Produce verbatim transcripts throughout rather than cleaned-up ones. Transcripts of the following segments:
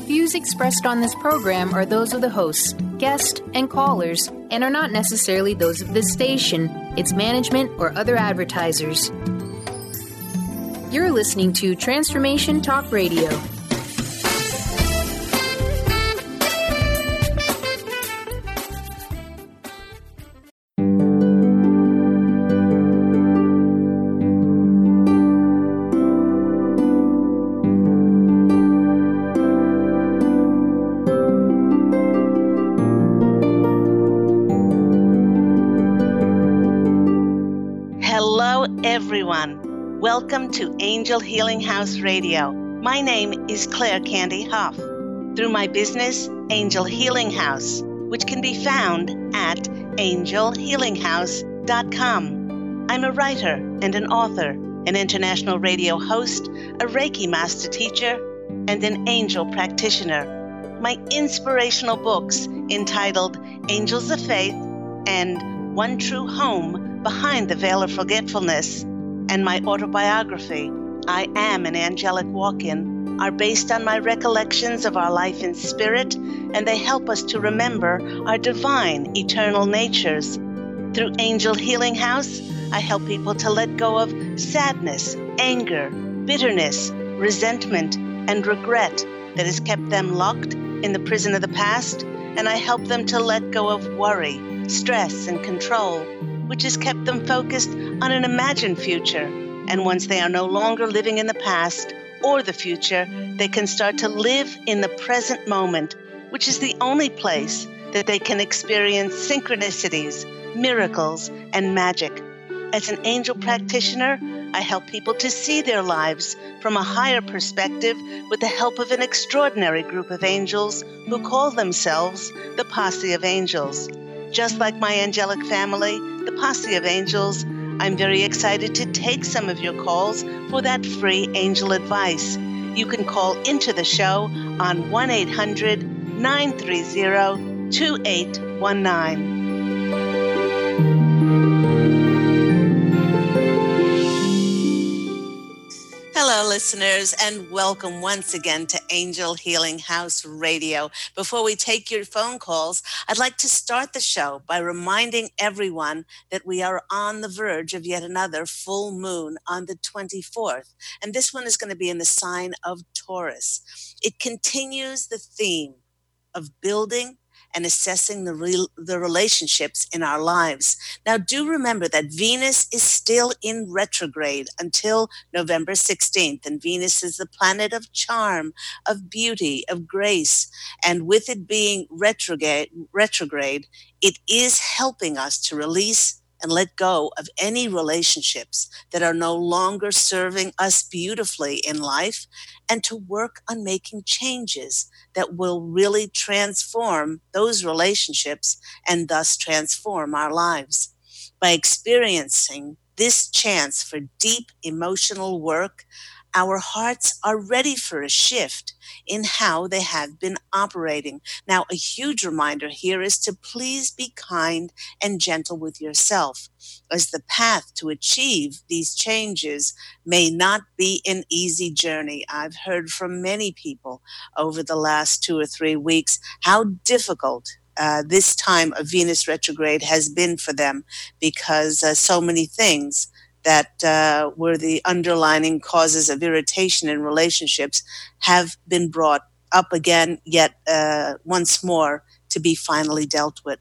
Views expressed on this program are those of the hosts, guests, and callers, and are not necessarily those of this station, its management, or other advertisers. You're listening to Transformation Talk Radio. Everyone, welcome to Angel Healing House Radio. My name is Claire Candy Huff. Through my business, Angel Healing House, which can be found at angel healing house dot com. I'm a writer and an author, an international radio host, a Reiki master teacher, and an angel practitioner. My inspirational books entitled Angels of Faith and One True Home Behind the Veil of Forgetfulness, and my autobiography, I Am an Angelic Walk-In, are based on my recollections of our life in spirit, and they help us to remember our divine, eternal natures. Through Angel Healing House, I help people to let go of sadness, anger, bitterness, resentment, and regret that has kept them locked in the prison of the past, and I help them to let go of worry, stress, and control, which has kept them focused on an imagined future. And once they are no longer living in the past or the future, they can start to live in the present moment, which is the only place that they can experience synchronicities, miracles, and magic. As an angel practitioner, I help people to see their lives from a higher perspective with the help of an extraordinary group of angels who call themselves the Posse of Angels. Just like my angelic family, the Posse of Angels, I'm very excited to take some of your calls for that free angel advice. You can call into the show on one eight hundred nine three zero two eight one nine. Hello, listeners, and welcome once again to Angel Healing House Radio. Before we take your phone calls, I'd like to start the show by reminding everyone that we are on the verge of yet another full moon on the twenty-fourth, and this one is going to be in the sign of Taurus. It continues the theme of building and assessing the real, the relationships in our lives. Now, do remember that Venus is still in retrograde until November sixteenth, and Venus is the planet of charm, of beauty, of grace, and with it being retrograde, retrograde, it is helping us to release and let go of any relationships that are no longer serving us beautifully in life, and to work on making changes that will really transform those relationships and thus transform our lives. By experiencing this chance for deep emotional work, our hearts are ready for a shift in how they have been operating. Now, a huge reminder here is to please be kind and gentle with yourself, as the path to achieve these changes may not be an easy journey. I've heard from many people over the last two or three weeks how difficult uh, this time of Venus retrograde has been for them, because uh, so many things that uh, were the underlying causes of irritation in relationships have been brought up again, yet uh, once more to be finally dealt with.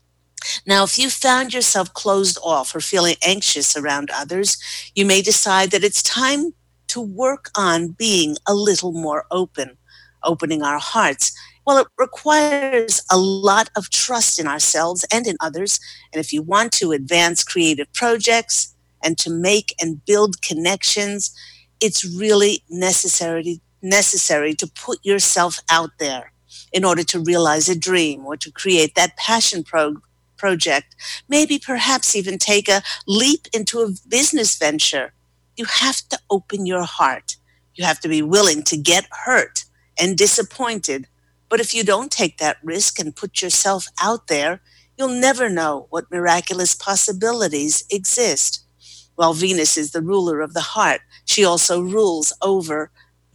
Now, if you found yourself closed off or feeling anxious around others, you may decide that it's time to work on being a little more open, opening our hearts. Well, it requires a lot of trust in ourselves and in others. And if you want to advance creative projects and to make and build connections, it's really necessary, necessary to put yourself out there in order to realize a dream or to create that passion pro- project. Maybe perhaps even take a leap into a business venture. You have to open your heart. You have to be willing to get hurt and disappointed. But if you don't take that risk and put yourself out there, you'll never know what miraculous possibilities exist. While Venus is the ruler of the heart, she also rules over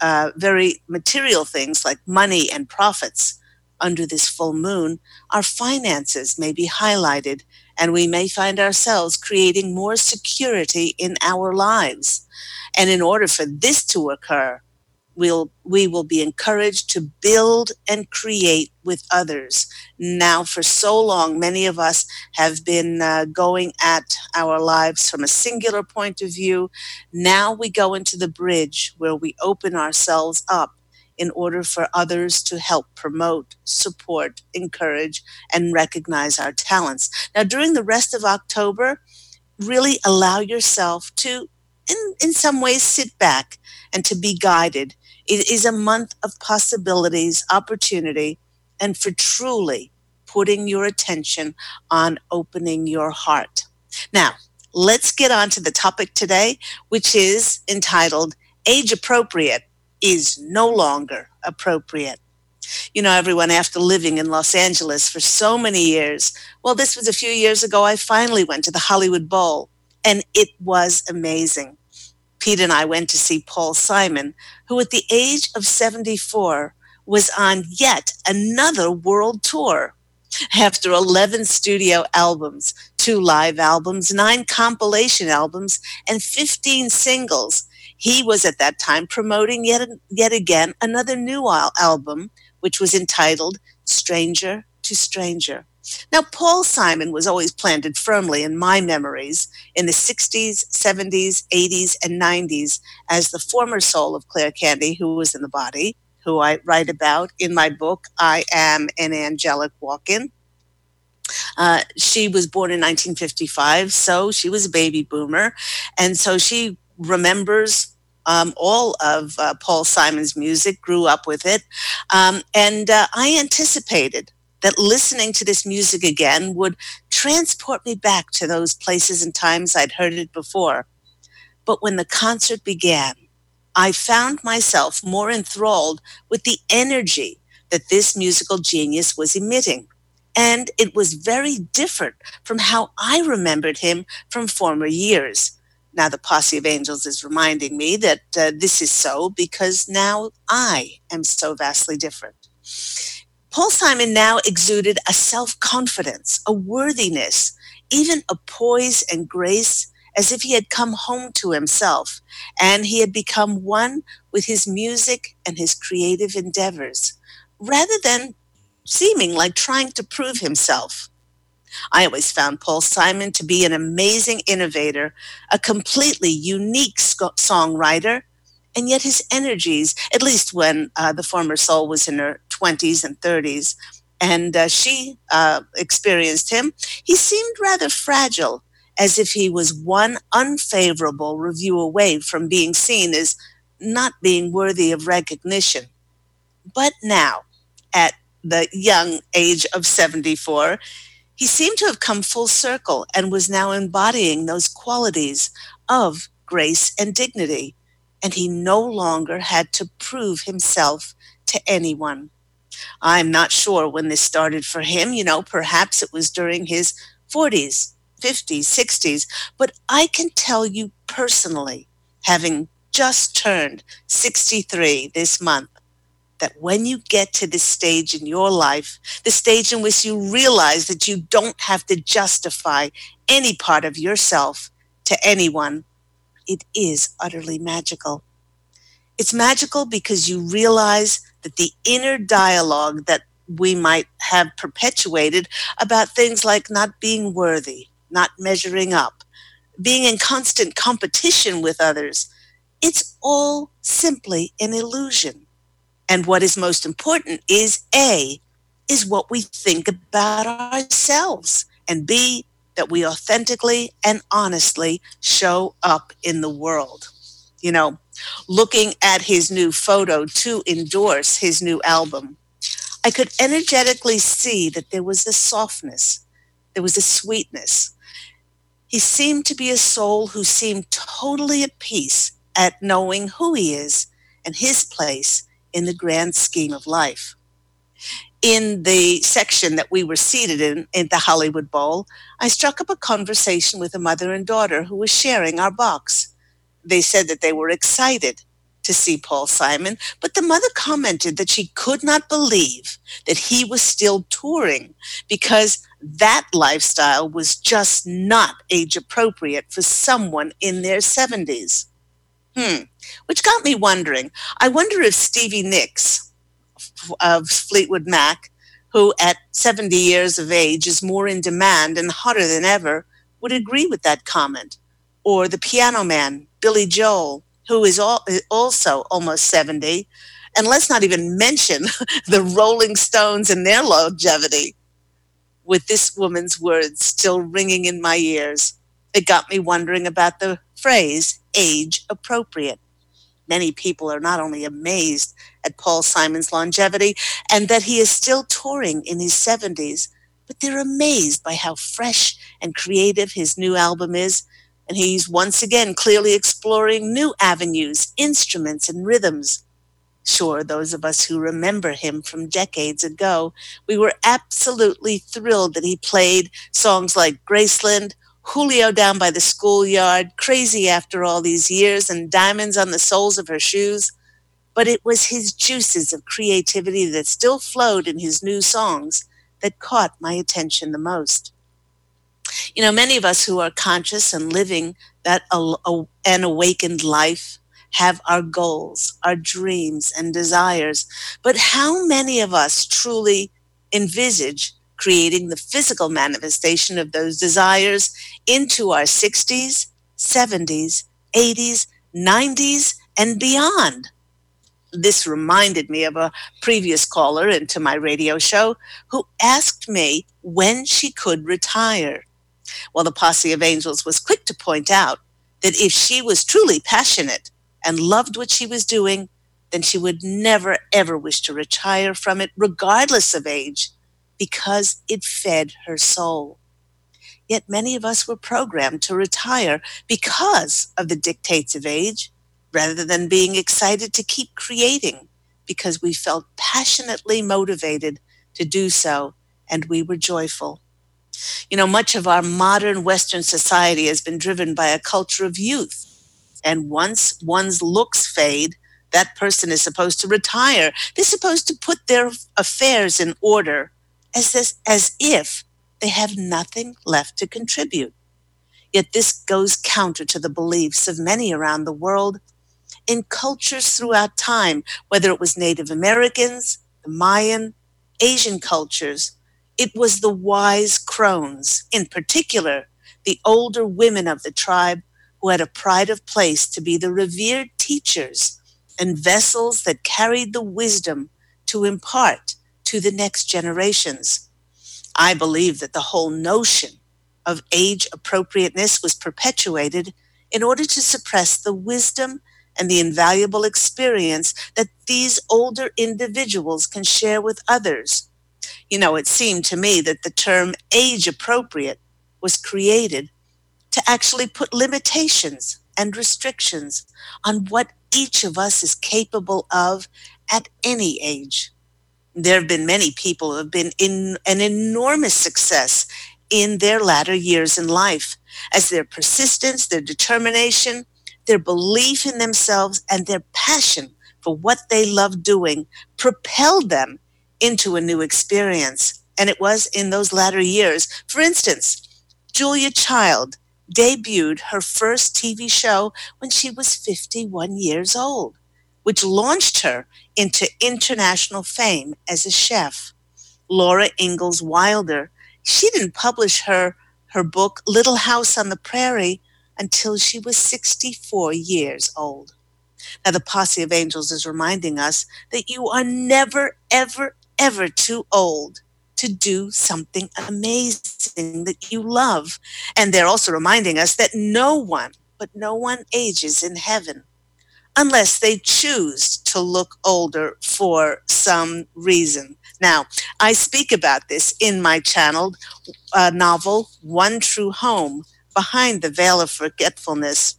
uh, very material things like money and profits. Under this full moon, our finances may be highlighted, and we may find ourselves creating more security in our lives. And in order for this to occur, we'll, we will be encouraged to build and create with others. Now, for so long, many of us have been uh, going at our lives from a singular point of view. Now we go into the bridge where we open ourselves up in order for others to help promote, support, encourage, and recognize our talents. Now, during the rest of October, really allow yourself to, in, in some ways, sit back and to be guided. It is a month of possibilities, opportunity, and for truly putting your attention on opening your heart. Now, let's get on to the topic today, which is entitled Age Appropriate is no longer appropriate. You know, everyone, after living in Los Angeles for so many years, well, this was a few years ago, I finally went to the Hollywood Bowl, and it was amazing. Pete and I went to see Paul Simon, who at the age of seventy-four was on yet another world tour. After eleven studio albums, two live albums, nine compilation albums, and fifteen singles, he was at that time promoting yet, yet again another new al- album, which was entitled Stranger to Stranger. Now, Paul Simon was always planted firmly in my memories in the sixties, seventies, eighties, and nineties as the former soul of Claire Candy, who was in the body, who I write about in my book, I Am an Angelic Walk-In. Uh, she was born in nineteen fifty-five, so she was a baby boomer, and so she remembers um, all of uh, Paul Simon's music, grew up with it, um, and uh, I anticipated that listening to this music again would transport me back to those places and times I'd heard it before. But when the concert began, I found myself more enthralled with the energy that this musical genius was emitting. And it was very different from how I remembered him from former years. Now, the Posse of Angels is reminding me that uh, this is so because now I am so vastly different. Paul Simon now exuded a self-confidence, a worthiness, even a poise and grace, as if he had come home to himself, and he had become one with his music and his creative endeavors, rather than seeming like trying to prove himself. I always found Paul Simon to be an amazing innovator, a completely unique sc- songwriter, and yet his energies, at least when uh, the former soul was in her twenties and thirties, and uh, she uh, experienced him, he seemed rather fragile, as if he was one unfavorable review away from being seen as not being worthy of recognition. But now, at the young age of seventy-four, he seemed to have come full circle and was now embodying those qualities of grace and dignity. And he no longer had to prove himself to anyone. I'm not sure when this started for him. You know, perhaps it was during his forties, fifties, sixties. But I can tell you personally, having just turned sixty-three this month, that when you get to this stage in your life, the stage in which you realize that you don't have to justify any part of yourself to anyone, it is utterly magical. It's magical because you realize that the inner dialogue that we might have perpetuated about things like not being worthy, not measuring up, being in constant competition with others, it's all simply an illusion. And what is most important is A, is what we think about ourselves, and B, that we authentically and honestly show up in the world. You know, looking at his new photo to endorse his new album, I could energetically see that there was a softness, there was a sweetness. He seemed to be a soul who seemed totally at peace at knowing who he is and his place in the grand scheme of life. In the section that we were seated in, in the Hollywood Bowl, I struck up a conversation with a mother and daughter who was sharing our box. They said that they were excited to see Paul Simon, but the mother commented that she could not believe that he was still touring because that lifestyle was just not age appropriate for someone in their seventies. Hmm. Which got me wondering. I wonder if Stevie Nicks of Fleetwood Mac, who at seventy years of age is more in demand and hotter than ever, would agree with that comment. Or the piano man, Billy Joel, who is all, also almost seventy. And let's not even mention the Rolling Stones and their longevity. With this woman's words still ringing in my ears, it got me wondering about the phrase age appropriate. Many people are not only amazed at Paul Simon's longevity and that he is still touring in his seventies, but they're amazed by how fresh and creative his new album is. And he's once again clearly exploring new avenues, instruments, and rhythms. Sure, those of us who remember him from decades ago, we were absolutely thrilled that he played songs like Graceland, Julio Down by the Schoolyard, Crazy After All These Years, and Diamonds on the Soles of Her Shoes. But it was his juices of creativity that still flowed in his new songs that caught my attention the most. You know, many of us who are conscious and living that a, a, an awakened life have our goals, our dreams, and desires. But how many of us truly envisage creating the physical manifestation of those desires into our sixties, seventies, eighties, nineties, and beyond? This reminded me of a previous caller into my radio show who asked me when she could retire. Well, the Posse of Angels was quick to point out that if she was truly passionate and loved what she was doing, then she would never, ever wish to retire from it, regardless of age, because it fed her soul. Yet many of us were programmed to retire because of the dictates of age, rather than being excited to keep creating, because we felt passionately motivated to do so, and we were joyful. You know, much of our modern Western society has been driven by a culture of youth. And once one's looks fade, that person is supposed to retire. They're supposed to put their affairs in order as, this, as if they have nothing left to contribute. Yet this goes counter to the beliefs of many around the world in cultures throughout time, whether it was Native Americans, the Mayan, Asian cultures. It was the wise crones, in particular, the older women of the tribe, who had a pride of place to be the revered teachers and vessels that carried the wisdom to impart to the next generations. I believe that the whole notion of age appropriateness was perpetuated in order to suppress the wisdom and the invaluable experience that these older individuals can share with others. You know, it seemed to me that the term age appropriate was created to actually put limitations and restrictions on what each of us is capable of at any age. There have been many people who have been in an enormous success in their latter years in life, as their persistence, their determination, their belief in themselves, and their passion for what they love doing propelled them into a new experience. And it was in those latter years. For instance, Julia Child debuted her first T V show when she was fifty-one years old, which launched her into international fame as a chef. Laura Ingalls Wilder, she didn't publish her, her book, Little House on the Prairie, until she was sixty-four years old. Now, the Posse of Angels is reminding us that you are never, ever, ever too old to do something amazing that you love. And they're also reminding us that no one, but no one ages in heaven unless they choose to look older for some reason. Now, I speak about this in my channeled uh, novel, One True Home, Behind the Veil of Forgetfulness,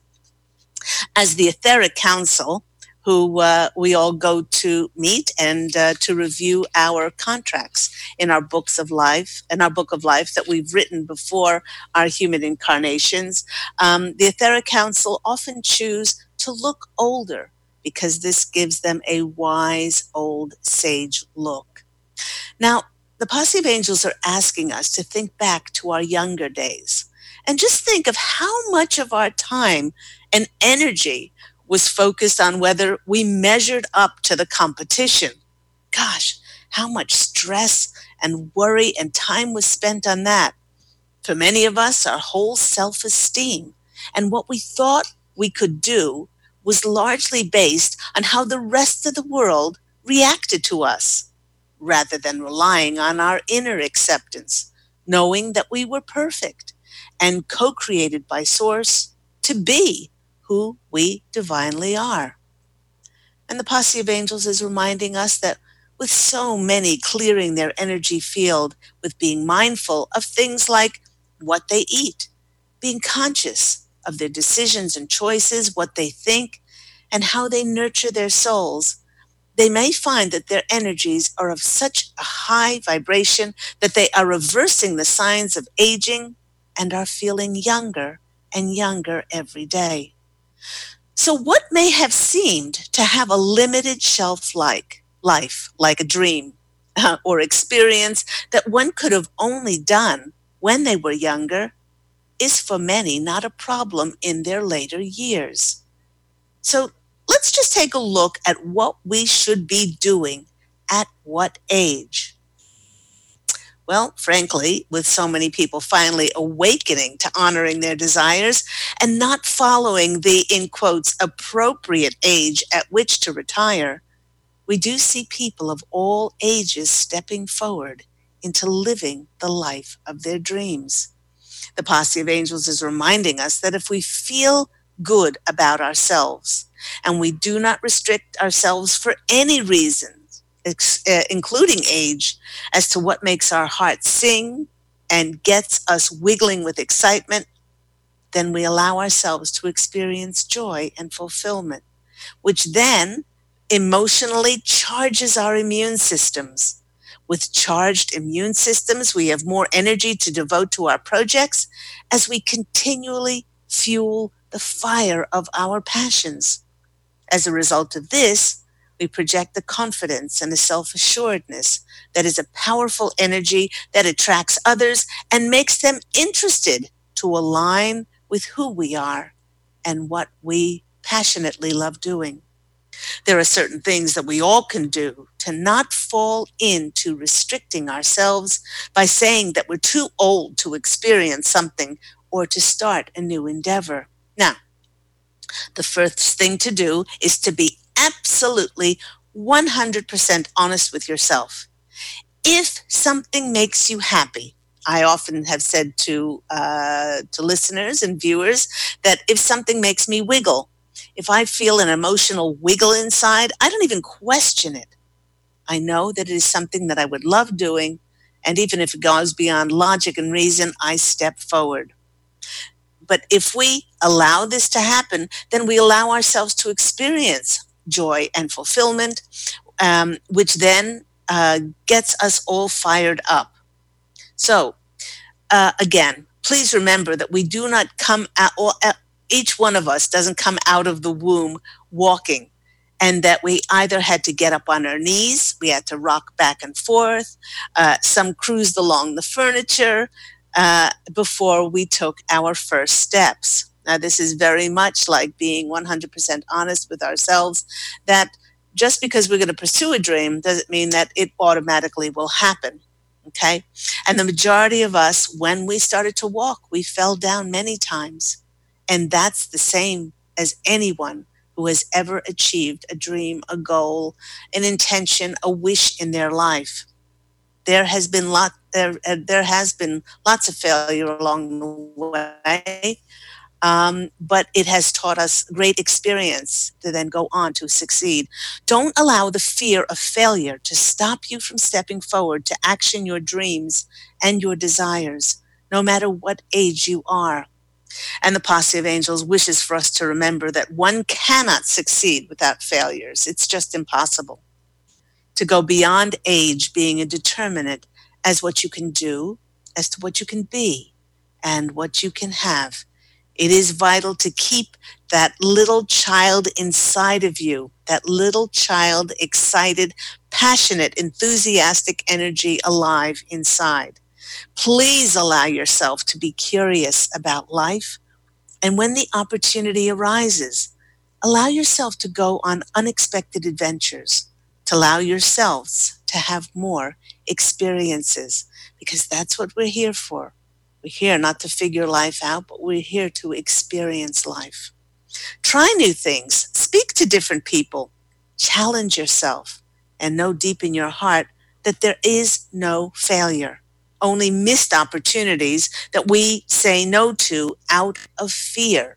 as the Etheric Council, who uh, we all go to meet and uh, to review our contracts in our books of life, in our book of life that we've written before our human incarnations. Um, the Etheric Council often choose to look older because this gives them a wise old sage look. Now, the Posse of Angels are asking us to think back to our younger days and just think of how much of our time and energy was focused on whether we measured up to the competition. Gosh, how much stress and worry and time was spent on that. For many of us, our whole self-esteem and what we thought we could do was largely based on how the rest of the world reacted to us, rather than relying on our inner acceptance, knowing that we were perfect and co-created by Source to be who we divinely are. And the Posse of Angels is reminding us that with so many clearing their energy field with being mindful of things like what they eat, being conscious of their decisions and choices, what they think, and how they nurture their souls, they may find that their energies are of such a high vibration that they are reversing the signs of aging and are feeling younger and younger every day. So what may have seemed to have a limited shelf like life, like a dream uh, or experience that one could have only done when they were younger, is for many not a problem in their later years. So let's just take a look at what we should be doing at what age. Well, frankly, with so many people finally awakening to honoring their desires and not following the, in quotes, appropriate age at which to retire, we do see people of all ages stepping forward into living the life of their dreams. The Posse of Angels is reminding us that if we feel good about ourselves and we do not restrict ourselves for any reason, including age, as to what makes our heart sing and gets us wiggling with excitement, then we allow ourselves to experience joy and fulfillment, which then emotionally charges our immune systems. With charged immune systems, we have more energy to devote to our projects as we continually fuel the fire of our passions. As a result of this, we project the confidence and the self-assuredness that is a powerful energy that attracts others and makes them interested to align with who we are and what we passionately love doing. There are certain things that we all can do to not fall into restricting ourselves by saying that we're too old to experience something or to start a new endeavor. Now, the first thing to do is to be absolutely one hundred percent honest with yourself. If something makes you happy, I often have said to uh, to listeners and viewers that if something makes me wiggle, if I feel an emotional wiggle inside, I don't even question it. I know that it is something that I would love doing, and even if it goes beyond logic and reason, I step forward. But if we allow this to happen, then we allow ourselves to experience joy and fulfillment, um, which then uh, gets us all fired up. So, uh, again, please remember that we do not come out, or, uh, each one of us doesn't come out of the womb walking, and that we either had to get up on our knees, we had to rock back and forth, uh, some cruised along the furniture uh, before we took our first steps. Now, this is very much like being one hundred percent honest with ourselves, that just because we're going to pursue a dream doesn't mean that it automatically will happen, okay? And the majority of us, when we started to walk, we fell down many times. And that's the same as anyone who has ever achieved a dream, a goal, an intention, a wish in their life. There has been lot, there, uh, there has been lots of failure along the way, um, but it has taught us great experience to then go on to succeed. Don't allow the fear of failure to stop you from stepping forward to action your dreams and your desires, no matter what age you are. And the Posse of Angels wishes for us to remember that one cannot succeed without failures. It's just impossible. To go beyond age being a determinant as what you can do, as to what you can be, and what you can have. It is vital to keep that little child inside of you that little child, excited, passionate, enthusiastic energy alive inside. Please allow yourself to be curious about life. And when the opportunity arises, allow yourself to go on unexpected adventures, to allow yourselves to have more experiences, because that's what we're here for. We're here not to figure life out, but we're here to experience life. Try new things, speak to different people, challenge yourself, and know deep in your heart that there is no failure, only missed opportunities that we say no to out of fear.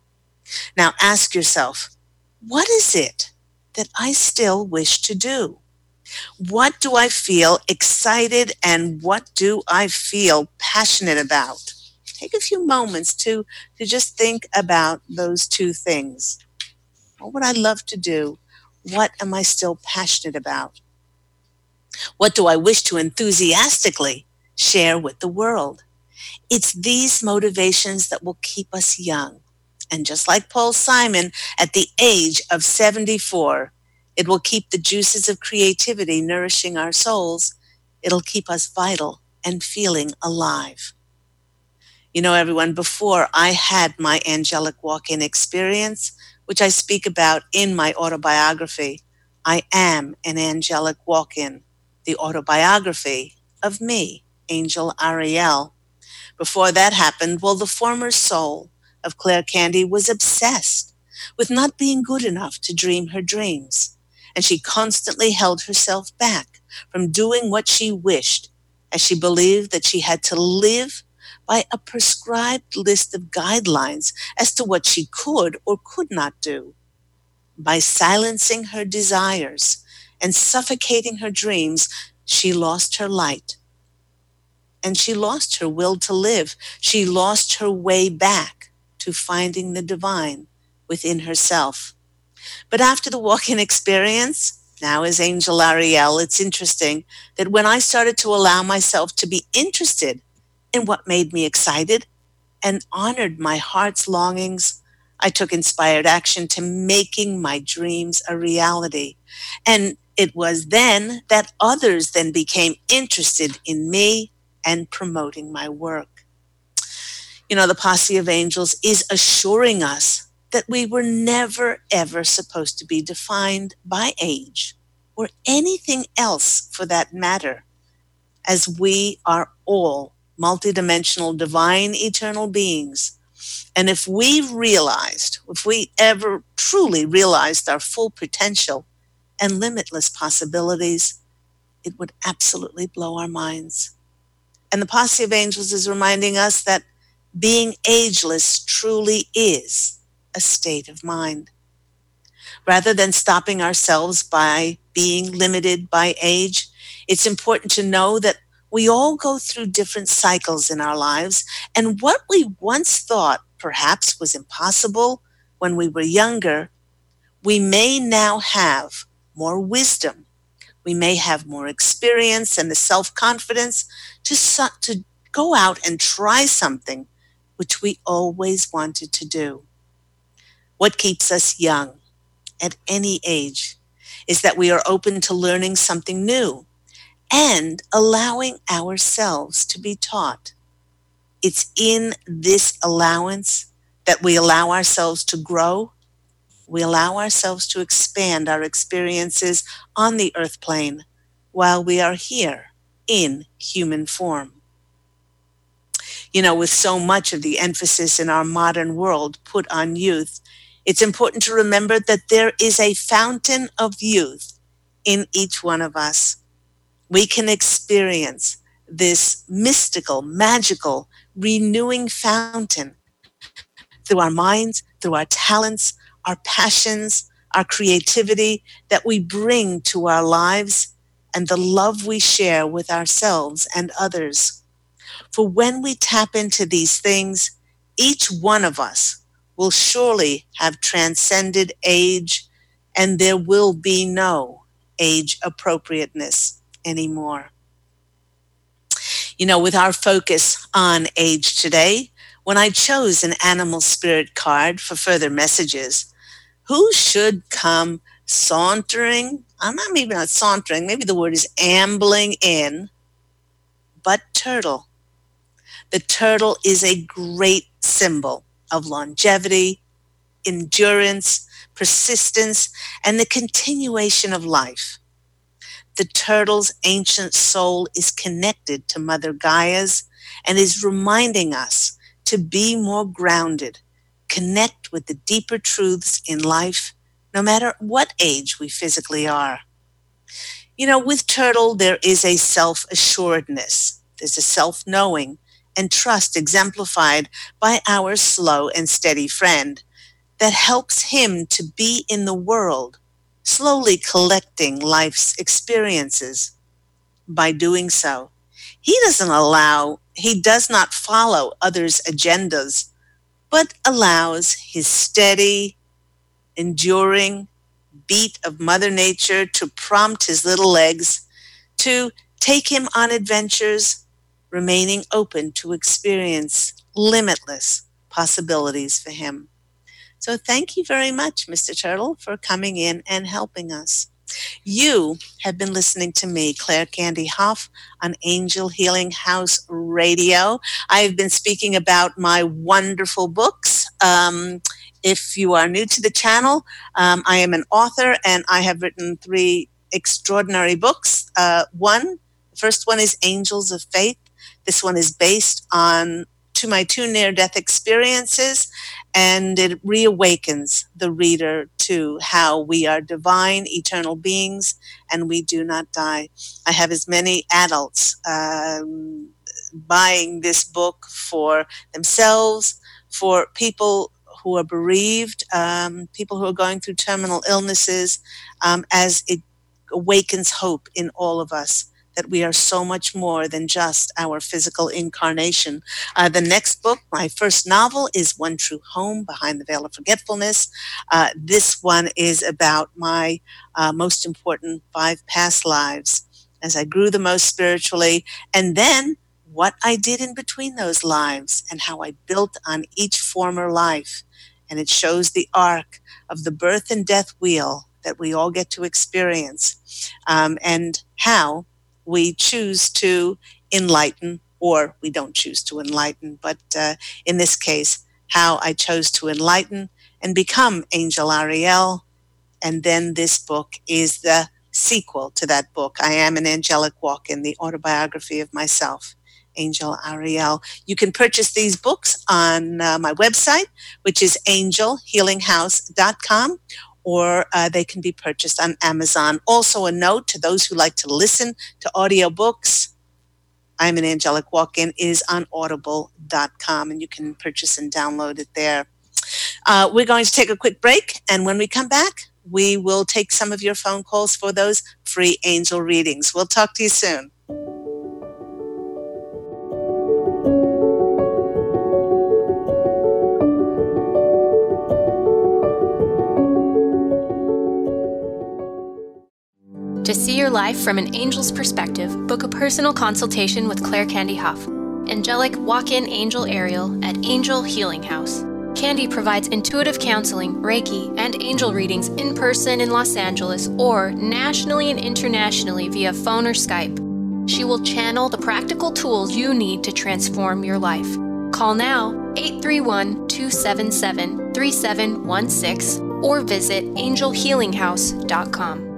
Now ask yourself, what is it that I still wish to do? What do I feel excited and what do I feel passionate about? Take a few moments to, to just think about those two things. What would I love to do? What am I still passionate about? What do I wish to enthusiastically share with the world? It's these motivations that will keep us young. And just like Paul Simon, at the age of seventy-four, it will keep the juices of creativity nourishing our souls. It'll keep us vital and feeling alive. You know, everyone, before I had my angelic walk-in experience, which I speak about in my autobiography, I am an angelic walk-in, the autobiography of me, Angel Ariel. Before that happened, well, the former soul of Claire Candy was obsessed with not being good enough to dream her dreams, and she constantly held herself back from doing what she wished, as she believed that she had to live by a prescribed list of guidelines as to what she could or could not do. By silencing her desires and suffocating her dreams, she lost her light. And she lost her will to live. She lost her way back to finding the divine within herself. But after the walk-in experience, now as Angel Ariel, it's interesting that when I started to allow myself to be interested in what made me excited and honored my heart's longings, I took inspired action to making my dreams a reality. And it was then that others then became interested in me and promoting my work. You know, the Posse of Angels is assuring us that we were never, ever supposed to be defined by age or anything else for that matter, as we are all multidimensional, divine, eternal beings. And if we realized, if we ever truly realized our full potential and limitless possibilities, it would absolutely blow our minds. And the Posse of Angels is reminding us that being ageless truly is a state of mind. Rather than stopping ourselves by being limited by age, it's important to know that we all go through different cycles in our lives, and what we once thought perhaps was impossible when we were younger, we may now have more wisdom. We may have more experience and the self-confidence to, su- to go out and try something which we always wanted to do. What keeps us young at any age is that we are open to learning something new and allowing ourselves to be taught. It's in this allowance that we allow ourselves to grow. We allow ourselves to expand our experiences on the earth plane while we are here in human form. You know, with so much of the emphasis in our modern world put on youth, it's important to remember that there is a fountain of youth in each one of us. We can experience this mystical, magical, renewing fountain through our minds, through our talents, our passions, our creativity that we bring to our lives, and the love we share with ourselves and others. For when we tap into these things, each one of us will surely have transcended age, and there will be no age appropriateness anymore. You know, with our focus on age today, when I chose an animal spirit card for further messages, who should come sauntering, I'm not maybe not sauntering, maybe the word is ambling in, but turtle. The turtle is a great symbol of longevity, endurance, persistence, and the continuation of life. The turtle's ancient soul is connected to Mother Gaia's and is reminding us to be more grounded, connect with the deeper truths in life, no matter what age we physically are. You know, with turtle, there is a self-assuredness. There's a self-knowing and trust exemplified by our slow and steady friend that helps him to be in the world, slowly collecting life's experiences. By doing so, he doesn't allow, he does not follow others' agendas, but allows his steady, enduring beat of Mother Nature to prompt his little legs to take him on adventures, remaining open to experience limitless possibilities for him. So thank you very much, Mister Turtle, for coming in and helping us. You have been listening to me, Claire Candy Hough, on Angel Healing House Radio. I've been speaking about my wonderful books. Um, if you are new to the channel, um, I am an author, and I have written three extraordinary books. Uh, one, the first one is Angels of Faith. This one is based on to my two near-death experiences, and it reawakens the reader to how we are divine, eternal beings, and we do not die. I have as many adults um, buying this book for themselves, for people who are bereaved, um, people who are going through terminal illnesses, um, as it awakens hope in all of us, that we are so much more than just our physical incarnation. Uh, the next book, my first novel, is One True Home, Behind the Veil of Forgetfulness. Uh, this one is about my uh, most important five past lives, as I grew the most spiritually, and then what I did in between those lives and how I built on each former life. And it shows the arc of the birth and death wheel that we all get to experience, um, and how we choose to enlighten, or we don't choose to enlighten, but uh, in this case, how I chose to enlighten and become Angel Ariel. And then this book is the sequel to that book, I Am an Angelic Walk-In, the autobiography of myself, Angel Ariel. You can purchase these books on uh, my website, which is angel healing house dot com, or uh, they can be purchased on Amazon. Also, a note to those who like to listen to audiobooks, I'm an Angelic Walk-In is on audible dot com, and you can purchase and download it there. Uh, we're going to take a quick break, and when we come back, we will take some of your phone calls for those free angel readings. We'll talk to you soon. To see your life from an angel's perspective, book a personal consultation with Claire Candy Hough, Angelic Walk-In Angel Ariel at Angel Healing House. Candy provides intuitive counseling, Reiki, and angel readings in person in Los Angeles or nationally and internationally via phone or Skype. She will channel the practical tools you need to transform your life. Call now, eight three one, two seven seven, three seven one six, or visit angel healing house dot com.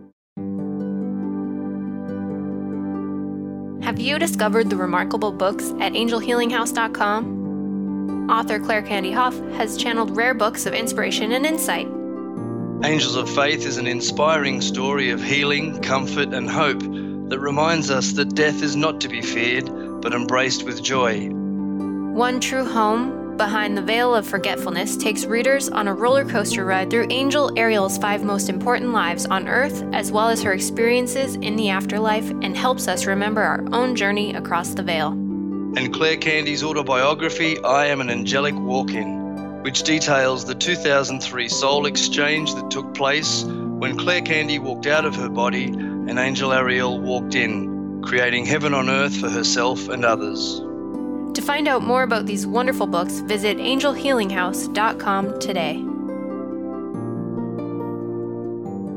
Have you discovered the remarkable books at angel healing house dot com? Author Claire Candy Hough has channeled rare books of inspiration and insight. Angels of Faith is an inspiring story of healing, comfort, and hope that reminds us that death is not to be feared, but embraced with joy. One True Home, Behind the Veil of Forgetfulness takes readers on a roller coaster ride through Angel Ariel's five most important lives on Earth, as well as her experiences in the afterlife, and helps us remember our own journey across the veil. And Claire Candy's autobiography, I Am an Angelic Walk-In, which details the two thousand three soul exchange that took place when Claire Candy walked out of her body and Angel Ariel walked in, creating heaven on earth for herself and others. To find out more about these wonderful books, visit angel healing house dot com today.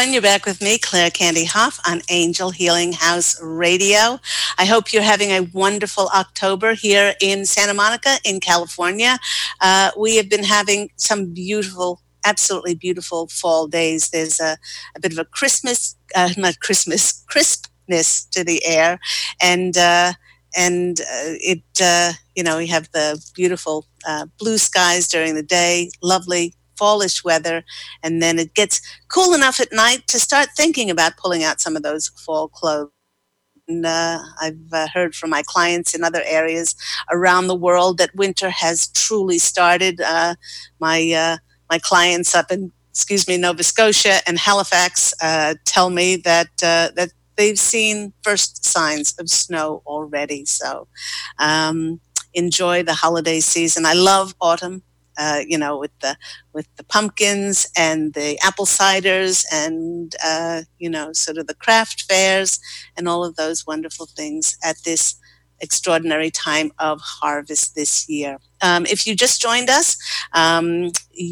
everyone. You're back with me, Claire Candy Hough, on Angel Healing House Radio. I hope you're having a wonderful October here in Santa Monica, in California. Uh, we have been having some beautiful, absolutely beautiful fall days. There's a, a bit of a Christmas, uh, not Christmas, crispness to the air. And uh, and uh, it, uh, you know, we have the beautiful uh, blue skies during the day, lovely fallish weather, and then it gets cool enough at night to start thinking about pulling out some of those fall clothes. And uh, I've uh, heard from my clients in other areas around the world that winter has truly started. Uh, my uh, my clients up in, excuse me, Nova Scotia and Halifax uh, tell me that uh, that they've seen first signs of snow already. So um, enjoy the holiday season. I love autumn. Uh, you know, with the with the pumpkins and the apple ciders and, uh, you know, sort of the craft fairs and all of those wonderful things at this extraordinary time of harvest this year. Um, if you just joined us, um,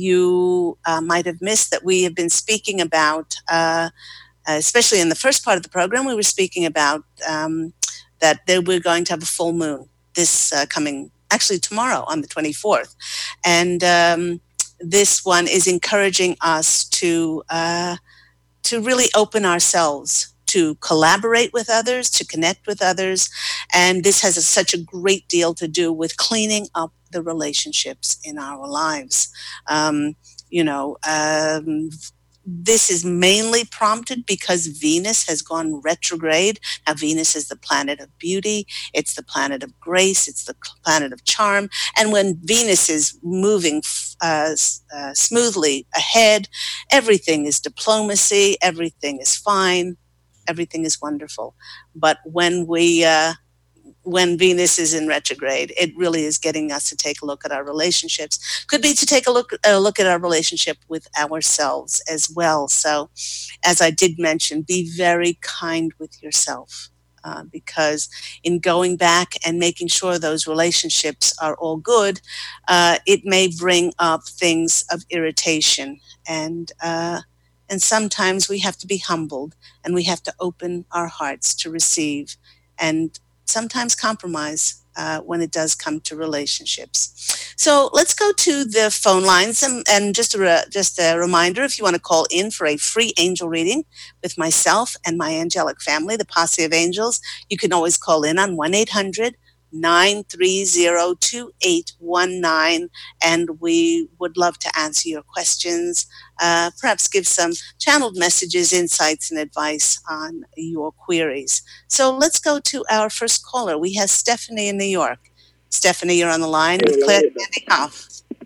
you uh, might have missed that we have been speaking about, uh, especially in the first part of the program, we were speaking about um, that they we're going to have a full moon this uh, coming actually tomorrow on the twenty-fourth. And um, this one is encouraging us to uh, to really open ourselves, to collaborate with others, to connect with others. And this has a, such a great deal to do with cleaning up the relationships in our lives. Um, you know, um, this is mainly prompted because Venus has gone retrograde. Now, Venus is the planet of beauty. It's the planet of grace. It's the planet of charm. And when Venus is moving uh, uh, smoothly ahead, everything is diplomacy. Everything is fine. Everything is wonderful. But when we... Uh, when Venus is in retrograde, it really is getting us to take a look at our relationships. Could be to take a look, a look at our relationship with ourselves as well. So, as I did mention, be very kind with yourself, uh, because in going back and making sure those relationships are all good, uh, it may bring up things of irritation. And, uh, and sometimes we have to be humbled and we have to open our hearts to receive and sometimes compromise uh, when it does come to relationships. So let's go to the phone lines. And, and just, a re- just a reminder, if you want to call in for a free angel reading with myself and my angelic family, the Posse of Angels, you can always call in on one eight hundred nine three zero two eight one nine, and we would love to answer your questions, uh, perhaps give some channeled messages, insights, and advice on your queries. So let's go to our first caller. We have Stephanie in New York. Stephanie, you're on the line with Claire Candy Hough.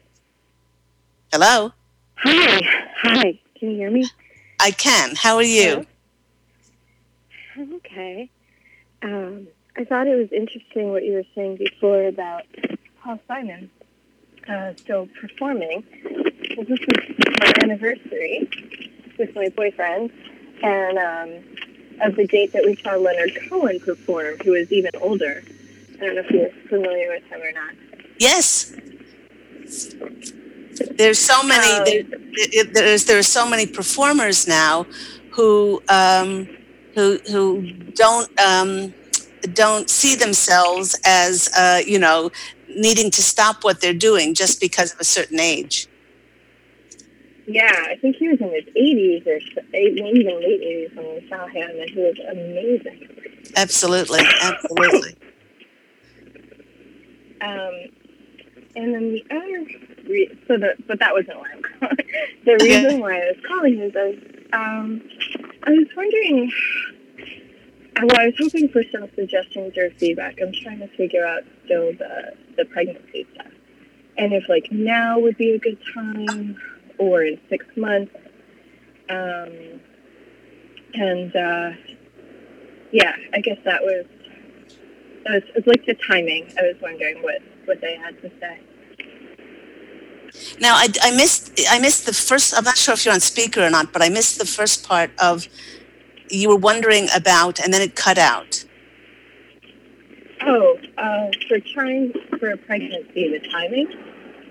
Hello? Hi. Hi. Can you hear me? I can. How are you? I'm okay. Um, I thought it was interesting what you were saying before about Paul Simon uh, still performing. Well, this is my anniversary with my boyfriend, and um, of the date that we saw Leonard Cohen perform, who was even older. I don't know if you're familiar with him or not. Yes. There's so many. Um, there, there's there are so many performers now who um, who who don't. Um, don't see themselves as, uh, you know, needing to stop what they're doing just because of a certain age. Yeah, I think he was in his eighties or maybe even late eighties when we saw him, and he was amazing. Absolutely, absolutely. Um, and then the other, re- so the, but that wasn't why I'm calling. The reason okay. why I was calling is I was, um, I was wondering. Well, I was hoping for some suggestions or feedback. I'm trying to figure out still the, the pregnancy stuff. And if, like, now would be a good time, or in six months. Um, and, uh, yeah, I guess that was, that was, it was like the timing. I was wondering what, what they had to say. Now, I, I missed, I missed the first, I'm not sure if you're on speaker or not, but I missed the first part of you were wondering about, and then it cut out. Oh, uh, for trying for a pregnancy, the timing?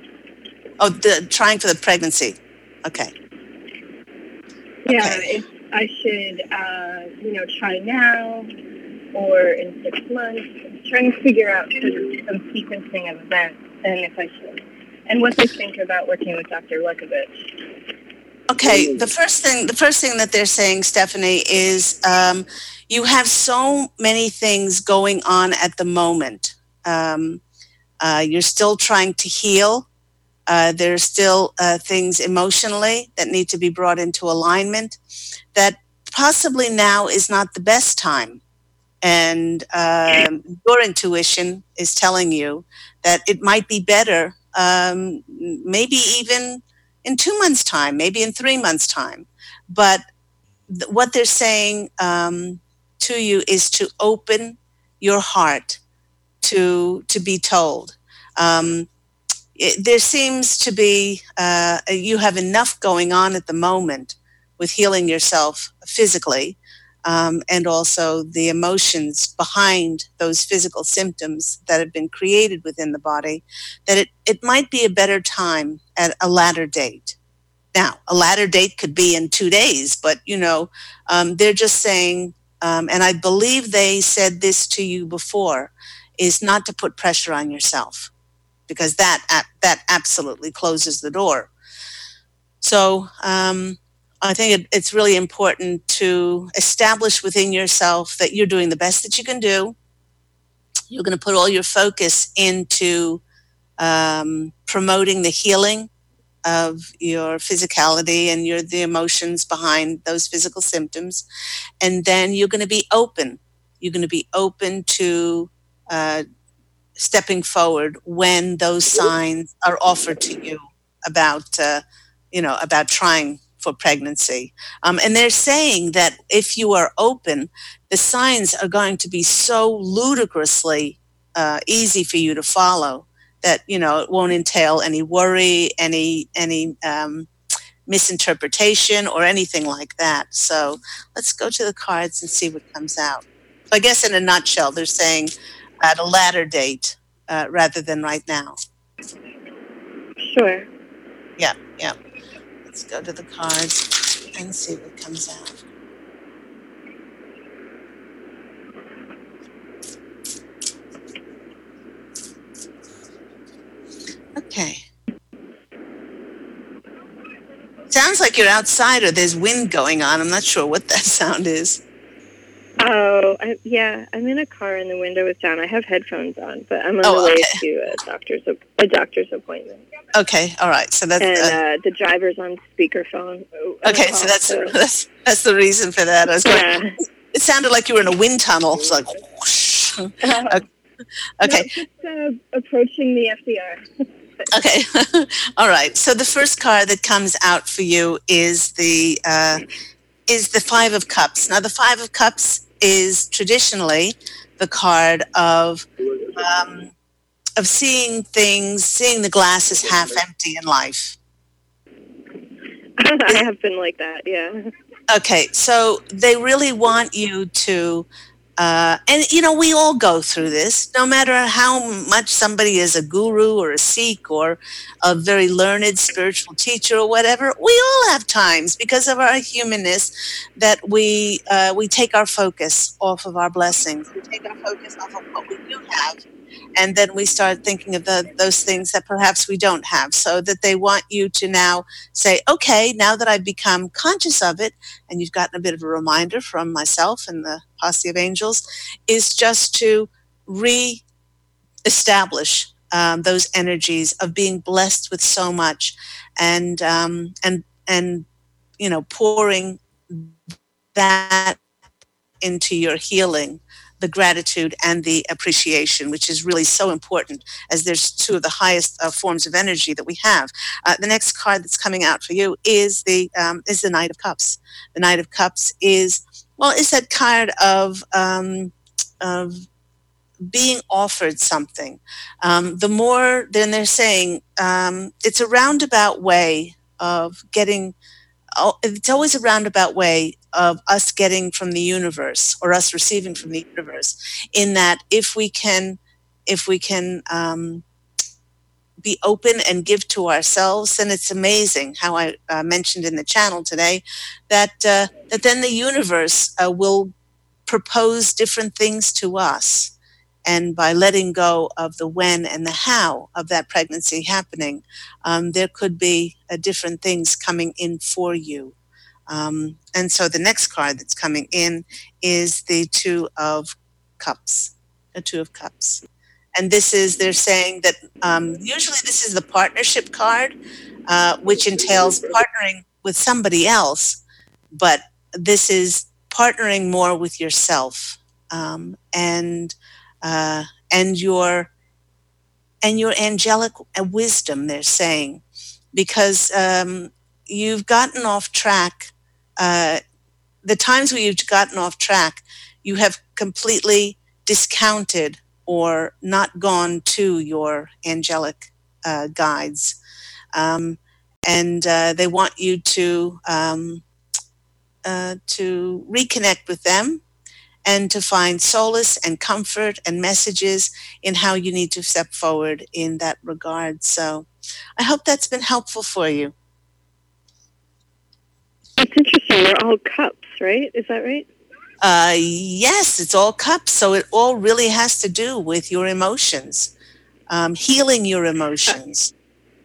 Oh, the trying for the pregnancy. Okay. Yeah, okay. it's, I should, uh, you know, try now or in six months. I'm trying to figure out some, some sequencing of events and if I should, and what they think about working with Doctor Lukovich. Okay, the first thing, the first thing that they're saying, Stephanie, is um, you have so many things going on at the moment. Um, uh, you're still trying to heal. Uh, there's still uh, things emotionally that need to be brought into alignment. That possibly now is not the best time, and um, your intuition is telling you that it might be better, um, maybe even in two months' time, maybe in three months' time. But th- what they're saying um, to you is to open your heart to to be told. Um, it, there seems to be, uh, you have enough going on at the moment with healing yourself physically, um, and also the emotions behind those physical symptoms that have been created within the body, that it, it might be a better time at a latter date. Now, a latter date could be in two days, but, you know, um, they're just saying, um, and I believe they said this to you before, is not to put pressure on yourself, because that that absolutely closes the door. So um, I think it, it's really important to establish within yourself that you're doing the best that you can do. You're going to put all your focus into um, promoting the healing of your physicality and your the emotions behind those physical symptoms. And then you're going to be open. You're going to be open to uh, stepping forward when those signs are offered to you about, uh, you know, about trying for pregnancy. Um, and they're saying that if you are open, the signs are going to be so ludicrously uh, easy for you to follow that, you know, it won't entail any worry, any any um, misinterpretation or anything like that. So let's go to the cards and see what comes out. So I guess in a nutshell, they're saying at a latter date uh, rather than right now. Sure. Yeah, yeah. Let's go to the cards and see what comes out. Okay. Sounds like you're outside or there's wind going on. I'm not sure what that sound is. Oh, I, yeah. I'm in a car and the window is down. I have headphones on, but I'm on Oh, the way okay. to a doctor's a doctor's appointment. Okay, all right. So that's And uh, uh, the driver's on speakerphone. okay. So that's the, that's that's the reason for that. I was going. Yeah. It sounded like you were in a wind tunnel. It's like whoosh. Okay. Okay. No, just uh, approaching the F D R. Okay. All right. So the first card that comes out for you is the uh, is the Five of Cups. Now, the Five of Cups is traditionally the card of um, of seeing things, seeing the glass is half empty in life. I have been like that. Yeah. Okay. So they really want you to. Uh, and, you know, we all go through this, no matter how much somebody is a guru or a Sikh or a very learned spiritual teacher or whatever. We all have times, because of our humanness, that we uh, we take our focus off of our blessings. We take our focus off of what we do have. And then we start thinking of the, those things that perhaps we don't have. So that they want you to now say, okay, now that I've become conscious of it, and you've gotten a bit of a reminder from myself and the posse of angels, is just to re-establish um, those energies of being blessed with so much, and um, and and you know, pouring that into your healing, the gratitude and the appreciation, which is really so important, as there's two of the highest uh, forms of energy that we have. Uh, the next card that's coming out for you is the um, is the Knight of Cups. The Knight of Cups is, well, it's that card of um, of being offered something. Um, the more, then they're saying, um, it's a roundabout way of getting. Oh, it's always a roundabout way of us getting from the universe, or us receiving from the universe, in that if we can, if we can um, be open and give to ourselves, then it's amazing how I uh, mentioned in the channel today that uh, that then the universe uh, will propose different things to us. And by letting go of the when and the how of that pregnancy happening, um, there could be uh, different things coming in for you. Um, and so the next card that's coming in is the Two of Cups, the Two of Cups. And this is, they're saying that um, usually this is the partnership card, uh, which entails partnering with somebody else, but this is partnering more with yourself, um, and uh, and your and your angelic wisdom. They're saying, because um, you've gotten off track. Uh, the times where you've gotten off track, you have completely discounted or not gone to your angelic uh, guides. Um, and uh, they want you to um, uh, to reconnect with them and to find solace and comfort and messages in how you need to step forward in that regard. So I hope that's been helpful for you. It's interesting. They're all cups, right? Is that right? Uh, yes, it's all cups. So it all really has to do with your emotions, um, healing your emotions.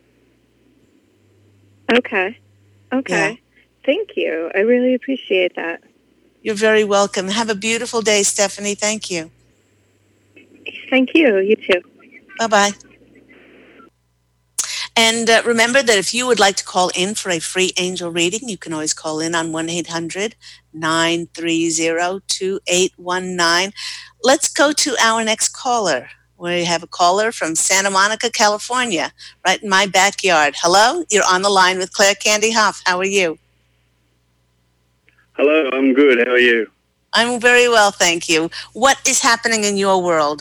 Okay. Okay. Yeah. Thank you. I really appreciate that. You're very welcome. Have a beautiful day, Stephanie. Thank you. Thank you. You too. Bye-bye. And uh, remember that if you would like to call in for a free angel reading, you can always call in on one eight hundred nine three zero two eight one nine. Let's go to our next caller. We have a caller from Santa Monica, California, right in my backyard. Hello, you're on the line with Claire Candy Hough. How are you? Hello, I'm good. How are you? I'm very well, thank you. What is happening in your world?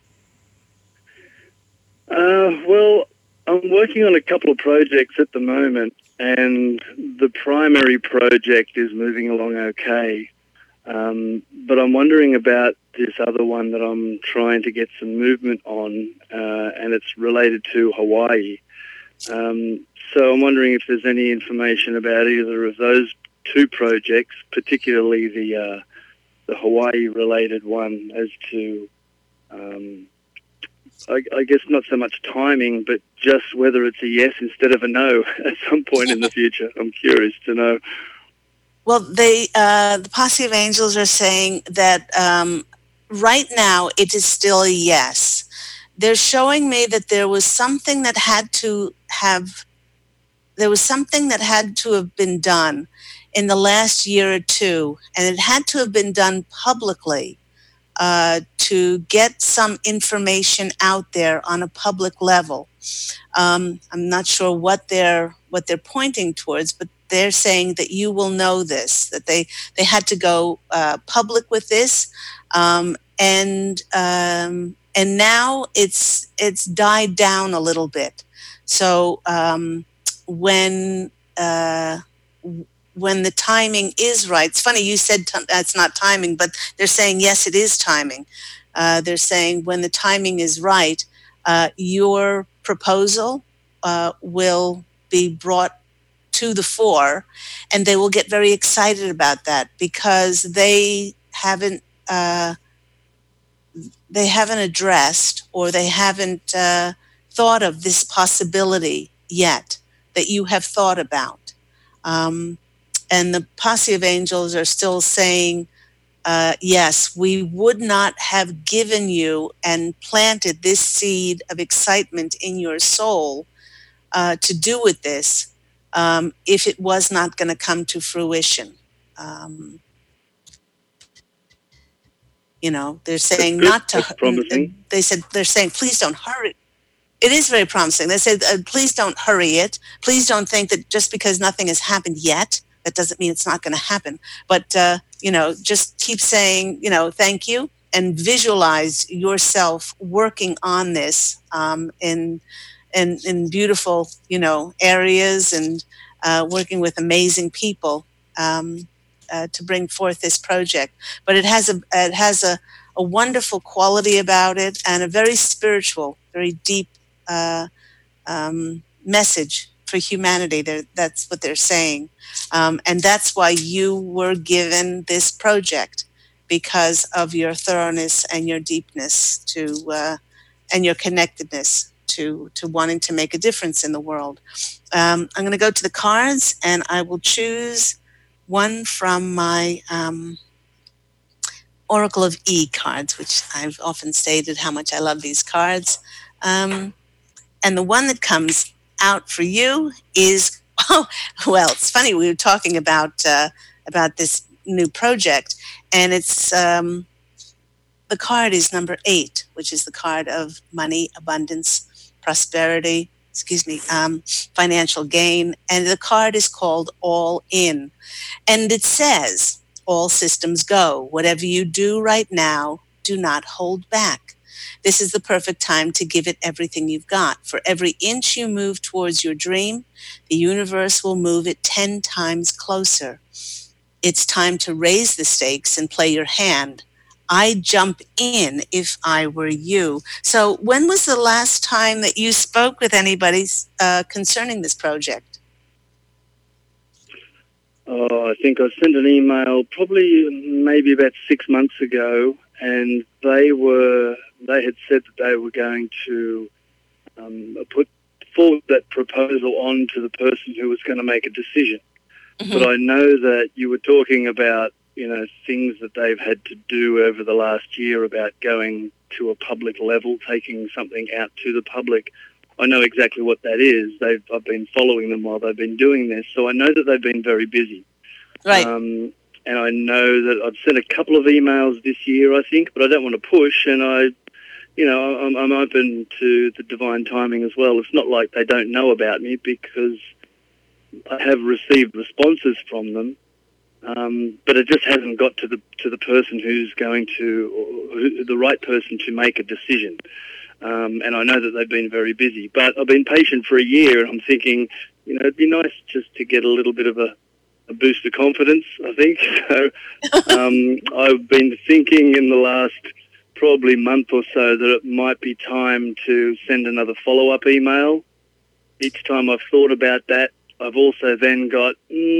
Uh, well, I'm working on a couple of projects at the moment, and the primary project is moving along okay. Um, but I'm wondering about this other one that I'm trying to get some movement on, uh, and it's related to Hawaii. Um, so I'm wondering if there's any information about either of those two projects, particularly the uh, the Hawaii-related one, as to, um, I, I guess not so much timing, but just whether it's a yes instead of a no at some point in the future. I'm curious to know. Well, they uh, the Posse of Angels are saying that um, right now it is still a yes. They're showing me that there was something that had to have, there was something that had to have been done in the last year or two, and it had to have been done publicly uh, to get some information out there on a public level. Um, I'm not sure what they're what they're pointing towards, but they're saying that you will know this, that they, they had to go uh, public with this, um, and um, and now it's it's died down a little bit. So um, when uh, when the timing is right, it's funny you said t- that's not timing, but they're saying yes, it is timing. Uh, they're saying when the timing is right, uh, your proposal uh, will be brought to the fore, and they will get very excited about that because they haven't uh, they haven't addressed or they haven't uh, thought of this possibility yet that you have thought about. Um, and the Posse of Angels are still saying, uh, yes, we would not have given you and planted this seed of excitement in your soul uh, to do with this um, if it was not going to come to fruition. Um, you know, they're saying That's not to. That's promising. They said they're saying, please don't hurry. It is very promising. They said, uh, please don't hurry it. Please don't think that just because nothing has happened yet, that doesn't mean it's not going to happen. But, uh, you know, just keep saying, you know, thank you and visualize yourself working on this um, in, in, in beautiful, you know, areas and uh, working with amazing people um, uh, to bring forth this project. But it has a, it has a, a wonderful quality about it and a very spiritual, very deep Uh, um, message for humanity. They're, that's what they're saying. Um, and that's why you were given this project, because of your thoroughness and your deepness to uh, and your connectedness to, to wanting to make a difference in the world. Um, I'm going to go to the cards, and I will choose one from my um, Oracle of E cards, which I've often stated how much I love these cards. Um, and the one that comes out for you is, oh, well, it's funny, we were talking about uh, about this new project, and it's um, the card is number eight, which is the card of money, abundance, prosperity, excuse me, um, financial gain, and the card is called All In. And it says, all systems go. Whatever you do right now, do not hold back. This is the perfect time to give it everything you've got. For every inch you move towards your dream, the universe will move it ten times closer. It's time to raise the stakes and play your hand. I'd jump in if I were you. So when was the last time that you spoke with anybody uh, concerning this project? Oh, I think I sent an email probably maybe about six months ago, and they were they had said that they were going to um, put forward that proposal on to the person who was going to make a decision. Mm-hmm. But I know that you were talking about, you know, things that they've had to do over the last year about going to a public level, taking something out to the public. I know exactly what that is. They've, I've been following them while they've been doing this, so I know that they've been very busy. Right. Um, and I know that I've sent a couple of emails this year, I think, but I don't want to push, and I, you know, I'm, I'm open to the divine timing as well. It's not like they don't know about me, because I have received responses from them, um, but it just hasn't got to the to the person who's going to, or who, the right person to make a decision. Um, and I know that they've been very busy, but I've been patient for a year, and I'm thinking, you know, it'd be nice just to get a little bit of a, a boost of confidence, I think. So um, I've been thinking in the last probably month or so that it might be time to send another follow-up email. Each time I've thought about that, I've also then got,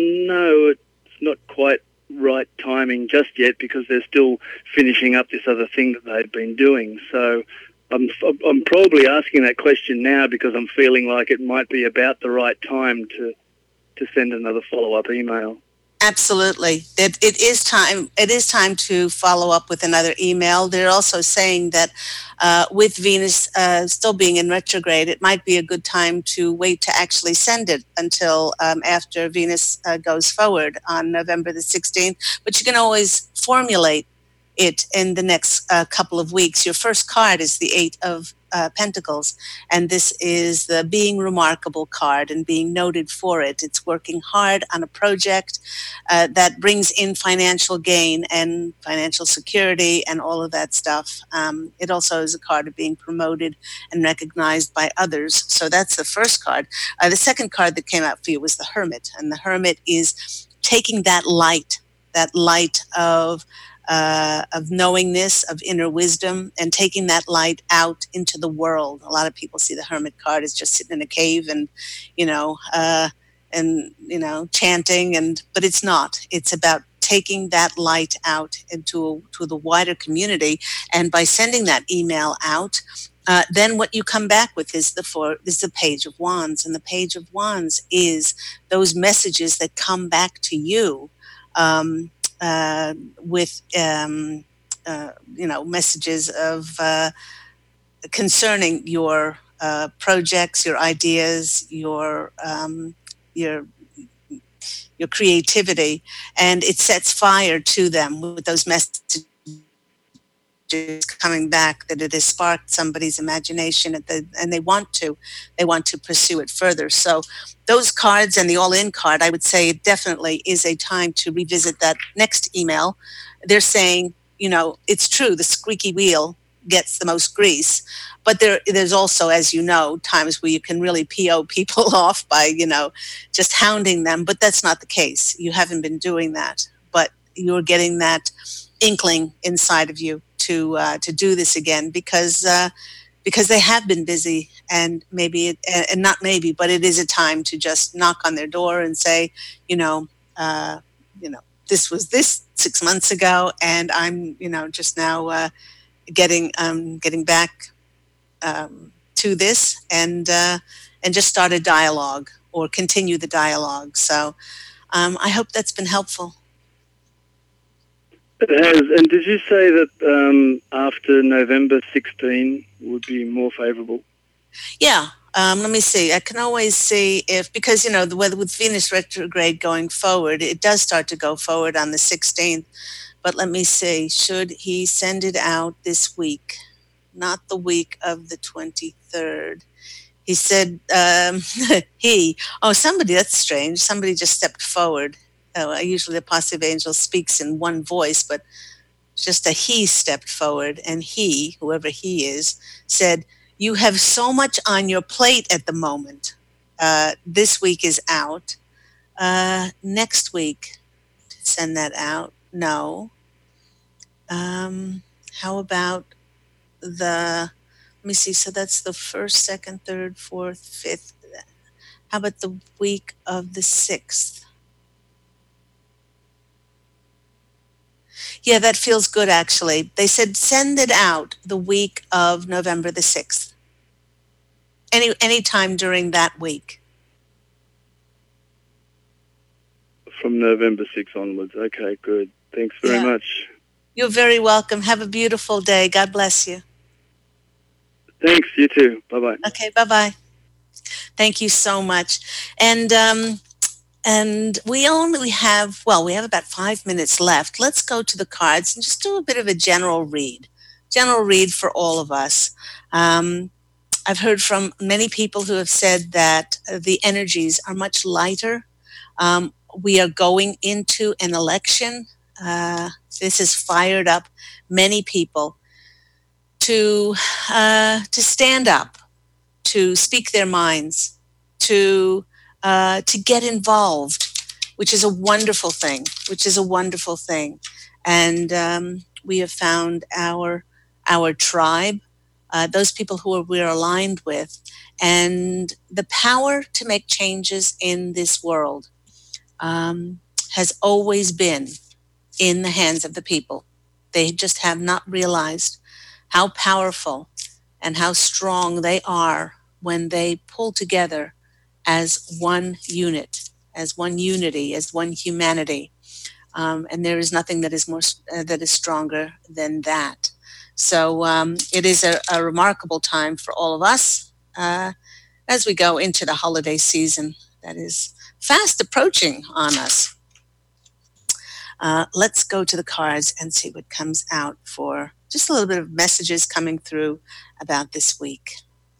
no, it's not quite right timing just yet, because they're still finishing up this other thing that they've been doing. So I'm, I'm probably asking that question now because I'm feeling like it might be about the right time to to send another follow-up email. Absolutely. It, it is time. It is time to follow up with another email. They're also saying that uh, with Venus uh, still being in retrograde, it might be a good time to wait to actually send it until um, after Venus uh, goes forward on November the sixteenth. But you can always formulate it in the next uh, couple of weeks. Your first card is the Eight of uh, Pentacles, and this is the being remarkable card and being noted for it. It's working hard on a project uh, that brings in financial gain and financial security and all of that stuff. Um, it also is a card of being promoted and recognized by others. So that's the first card. Uh, the second card that came out for you was the Hermit, and the Hermit is taking that light, that light of Uh, of knowingness, of inner wisdom, and taking that light out into the world. A lot of people see the Hermit card as just sitting in a cave and, you know, uh, and, you know, chanting, and but it's not. It's about taking that light out into to the wider community, and by sending that email out, uh, then what you come back with is the four, is the Page of Wands, and the Page of Wands is those messages that come back to you. Um, Uh, with, um, uh, you know, messages of uh, concerning your uh, projects, your ideas, your um, your your creativity, and it sets fire to them with those messages coming back, that it has sparked somebody's imagination, and they, and they want to they want to pursue it further. So those cards and the all-in card, I would say it definitely is a time to revisit that next email. They're saying, you know, it's true, the squeaky wheel gets the most grease, but there there's also, as you know, times where you can really P O people off by, you know, just hounding them, but that's not the case. You haven't been doing that, but you're getting that inkling inside of you to uh, to do this again, because uh, because they have been busy, and maybe, it, and not maybe, but it is a time to just knock on their door and say, you know, uh, you know, this was this six months ago, and I'm, you know, just now uh, getting um, getting back um, to this, and uh, and just start a dialogue or continue the dialogue. So um, I hope that's been helpful. It has. And did you say that um, after November sixteenth would be more favourable? Yeah. Um, let me see. I can always see if, because, you know, the weather with Venus retrograde going forward, it does start to go forward on the sixteenth. But let me see. Should he send it out this week? Not the week of the twenty-third. He said, um, he, oh, somebody, that's strange. Somebody just stepped forward. Uh, usually the positive angel speaks in one voice, but just a he stepped forward, and he, whoever he is, said, you have so much on your plate at the moment. Uh, this week is out. Uh, next week, to send that out? No. Um, how about the, let me see, so that's the first, second, third, fourth, fifth. How about the week of the sixth? Yeah, that feels good, actually. They said send it out the week of November the sixth. Any any time during that week. From November sixth onwards. Okay, good. Thanks very Yeah. much. You're very welcome. Have a beautiful day. God bless you. Thanks, you too. Bye-bye. Okay, bye-bye. Thank you so much. And um, and we only have, well, we have about five minutes left. Let's go to the cards and just do a bit of a general read. General read for all of us. Um, I've heard from many people who have said that the energies are much lighter. Um, we are going into an election. Uh, this has fired up many people to uh, to stand up, to speak their minds, to uh, to get involved, which is a wonderful thing. Which is a wonderful thing, and um, we have found our our tribe, uh, those people who are, we're aligned with, and the power to make changes in this world um, has always been in the hands of the people. They just have not realized how powerful and how strong they are when they pull together as one unit, as one unity, as one humanity. Um, and there is nothing that is more uh, that is stronger than that. So um, it is a, a remarkable time for all of us uh, as we go into the holiday season that is fast approaching on us. Uh, let's go to the cards and see what comes out for just a little bit of messages coming through about this week.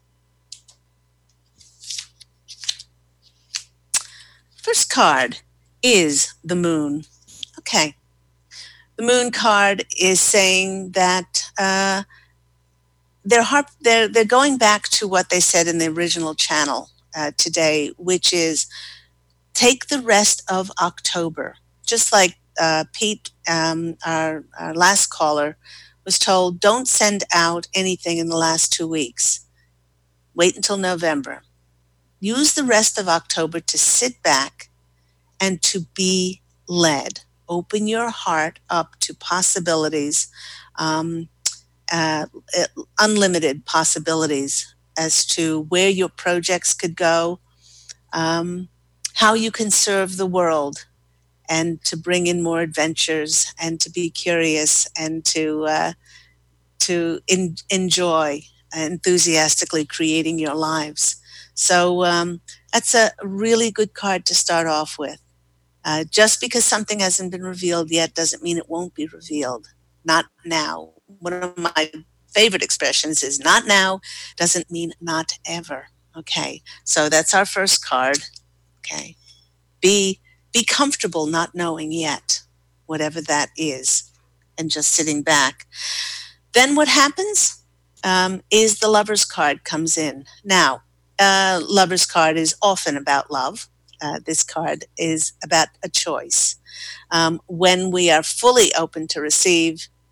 First card is the moon. Okay. The moon card is saying that uh, they're, harp- they're, they're going back to what they said in the original channel uh, today, which is take the rest of October. Just like uh, Pete, um, our, our last caller, was told, don't send out anything in the last two weeks. Wait until November. Use the rest of October to sit back and to be led. Open your heart up to possibilities, um, uh, unlimited possibilities as to where your projects could go, um, how you can serve the world, and to bring in more adventures, and to be curious, and to uh, to in, enjoy enthusiastically creating your lives. So um, that's a really good card to start off with. Uh, just because something hasn't been revealed yet doesn't mean it won't be revealed. Not now. One of my favorite expressions is not now doesn't mean not ever. Okay, so that's our first card. Okay, be be comfortable not knowing yet, whatever that is, and just sitting back. Then what happens um, is the Lover's card comes in. Now, uh, Lover's card is often about love. Uh, this card is about a choice. Um, when we are fully open to receive,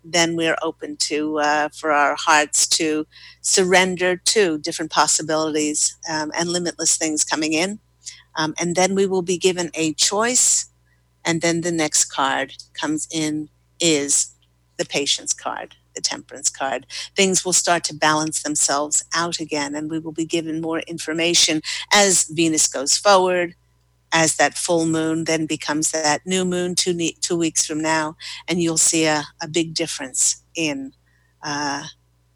then we're open to uh, for our hearts to surrender to different possibilities um, and limitless things coming in. Um, and then we will be given a choice. And then the next card comes in is the patience card, the temperance card. Things will start to balance themselves out again, and we will be given more information as Venus goes forward, as that full moon then becomes that new moon two, ne- two weeks from now, and you'll see a, a big difference in uh,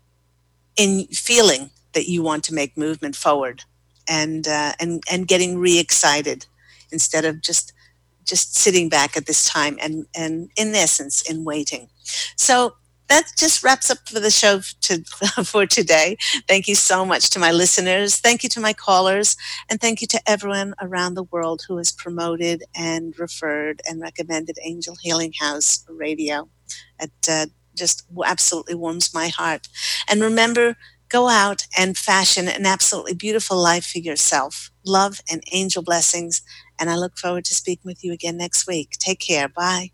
in feeling that you want to make movement forward and uh, and and getting re-excited instead of just just sitting back at this time and and in essence in waiting. So that just wraps up for the show to, for today. Thank you so much to my listeners. Thank you to my callers. And thank you to everyone around the world who has promoted and referred and recommended Angel Healing House Radio. It uh, just absolutely warms my heart. And remember, go out and fashion an absolutely beautiful life for yourself. Love and angel blessings. And I look forward to speaking with you again next week. Take care. Bye.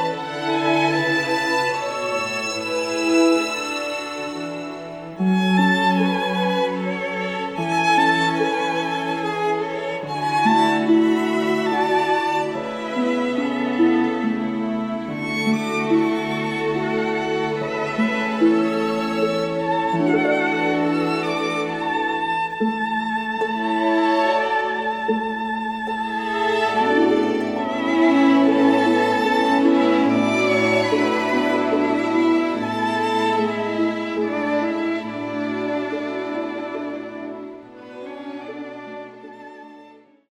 Thank you.